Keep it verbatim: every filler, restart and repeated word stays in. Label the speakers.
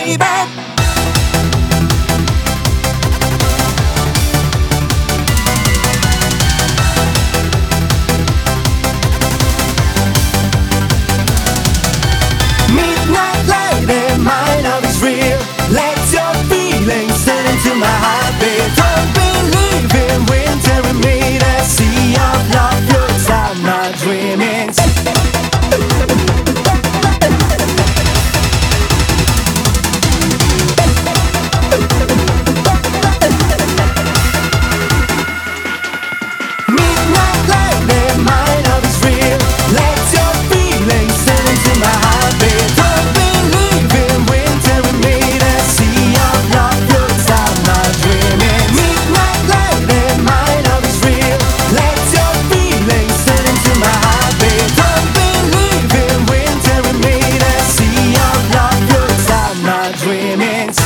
Speaker 1: baby. Midnight lady, my love is real. Let your feelings turn into my heartbeat. Don't believe in winter and me. The sea of love floats out my dreamings. Midnight lady, my love is real. Let your feelings turn into my heartbeat. Don't believe in winter and me. The sea of love floats out my dreaming. Midnight lady, my love is real. Let your feelings turn into my heartbeat. Don't believe in winter and me. The sea of love floats out my dreamings.